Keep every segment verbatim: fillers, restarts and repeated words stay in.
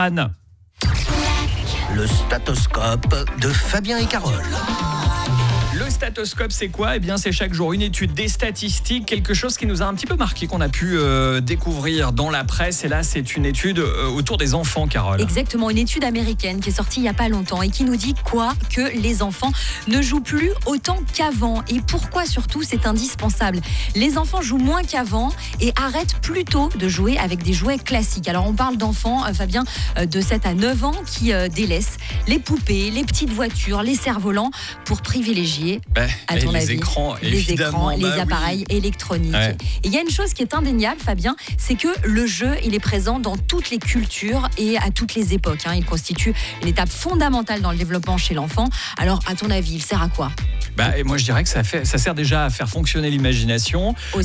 Anne. Le statoscope de Fabien et Carole. Le statoscope, c'est quoi ? Eh bien, c'est chaque jour une étude, des statistiques, quelque chose qui nous a un petit peu marqué, qu'on a pu euh, découvrir dans la presse. Et là, c'est une étude euh, autour des enfants, Carole. Exactement, une étude américaine qui est sortie il n'y a pas longtemps et qui nous dit quoi ? Que les enfants ne jouent plus autant qu'avant. Et pourquoi surtout c'est indispensable ? Les enfants jouent moins qu'avant et arrêtent plutôt de jouer avec des jouets classiques. Alors, on parle d'enfants, euh, Fabien, euh, de sept à neuf ans qui euh, délaissent les poupées, les petites voitures, les cerfs-volants pour privilégier Ben, à ton les avis, écrans, les évidemment, écrans, les bah appareils oui. électroniques. Ouais. Et il y a une chose qui est indéniable, Fabien, c'est que le jeu, il est présent dans toutes les cultures et à toutes les époques. Hein. Il constitue une étape fondamentale dans le développement chez l'enfant. Alors, à ton avis, il sert à quoi ? Bah, et moi, je dirais que ça, fait, ça sert déjà à faire fonctionner l'imagination, Aussi.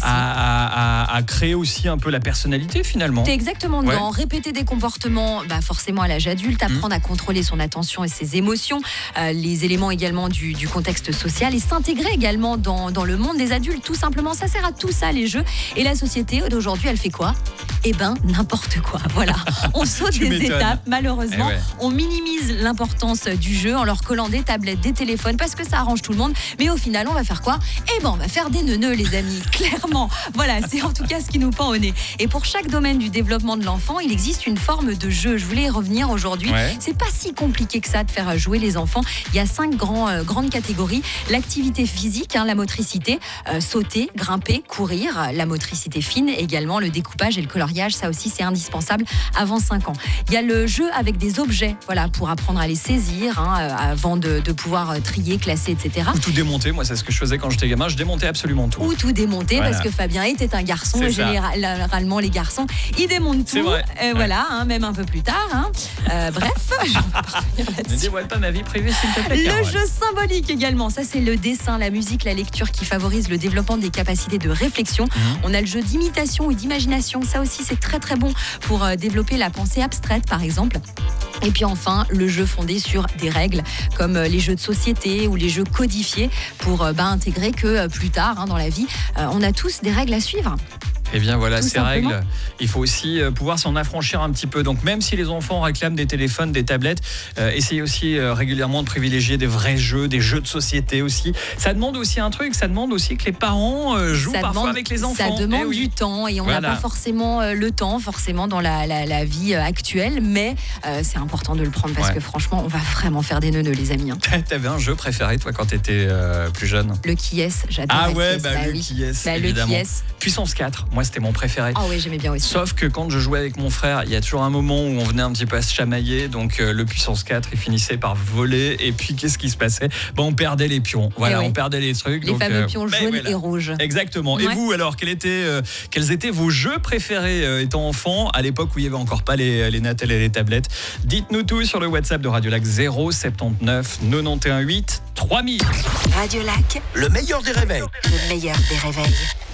à, à, à, à créer aussi un peu la personnalité, finalement. T'es exactement dedans. Ouais. Répéter des comportements, bah forcément à l'âge adulte, apprendre mmh. à contrôler son attention et ses émotions, euh, les éléments également du, du contexte social et s'intégrer également dans, dans le monde des adultes. Tout simplement, ça sert à tout ça, les jeux. Et la société d'aujourd'hui, elle fait quoi ? Eh ben, n'importe quoi. Voilà. On saute des m'étonnes. étapes, malheureusement. Eh ouais. On minimise l'importance du jeu en leur collant des tablettes, des téléphones, parce que ça arrange tout le monde. Mais au final, on va faire quoi ? Eh ben, on va faire des neuneux, les amis. Clairement. Voilà, c'est en tout cas ce qui nous pend au nez. Et pour chaque domaine du développement de l'enfant, il existe une forme de jeu. Je voulais y revenir aujourd'hui. Ouais. C'est pas si compliqué que ça de faire jouer les enfants. Il y a cinq grands, euh, grandes catégories. L'activité physique, hein, la motricité, euh, sauter, grimper, courir. La motricité fine également, le découpage et le coloriage. Ça aussi, c'est indispensable avant cinq ans. Il y a le jeu avec des objets, voilà, pour apprendre à les saisir, hein, avant de, de pouvoir trier, classer, et cetera. Ou tout démonter. Moi, c'est ce que je faisais quand j'étais gamin. Je démontais absolument tout. Ou tout démonter, Voilà. parce que Fabien était un garçon. C'est Et ça. généralement, les garçons, ils démontent C'est tout. vrai. Euh, Ouais. Voilà, hein, même un peu plus tard. Hein. Euh, bref, je vais pas revenir Ne là-dessus. dévoile pas ma vie privée, s'il te plaît, Le Carole. jeu symbolique également, ça c'est le dessin, la musique, la lecture qui favorise le développement des capacités de réflexion. Mmh. On a le jeu d'imitation ou d'imagination, ça aussi c'est très très bon pour euh, développer la pensée abstraite par exemple. Et puis enfin, le jeu fondé sur des règles comme euh, les jeux de société ou les jeux codifiés pour euh, bah, intégrer que euh, plus tard hein, dans la vie, euh, on a tous des règles à suivre. Eh bien voilà, Tout ces simplement. règles, il faut aussi euh, pouvoir s'en affranchir un petit peu. Donc même si les enfants réclament des téléphones, des tablettes, euh, essayez aussi euh, régulièrement de privilégier des vrais jeux, des jeux de société aussi. Ça demande aussi un truc, ça demande aussi que les parents euh, jouent Ça parfois demande, avec les enfants. Ça demande Eh oui. du temps et on n'a Voilà. pas forcément euh, le temps forcément dans la, la, la vie euh, actuelle, mais euh, c'est important de le prendre parce Ouais. que franchement, on va vraiment faire des neuneux les amis. Hein. T'avais un jeu préféré toi quand t'étais euh, plus jeune ? Le qui est, j'adore. Ah le ouais, qui est, bah, le oui. qui est, Bah, le évidemment. qui est. Puissance quatre, moi c'était mon préféré. Ah oui, j'aimais bien aussi. Sauf que quand je jouais avec mon frère, il y a toujours un moment où on venait un petit peu à se chamailler. Donc euh, le puissance quatre, il finissait par voler. Et puis qu'est-ce qui se passait ? Bon, on perdait les pions. Voilà, Eh oui. on perdait les trucs. Les donc, fameux euh, pions ben jaunes voilà. et rouges. Exactement. Et Ouais. vous alors, quels étaient, euh, quels étaient vos jeux préférés euh, étant enfant à l'époque où il n'y avait encore pas les, les Natel et les tablettes ? Dites-nous tout sur le WhatsApp de Radio Lac zéro soixante-dix-neuf quatre-vingt-dix-huit trois mille. Radio Lac, Le meilleur des réveils. le meilleur des réveils.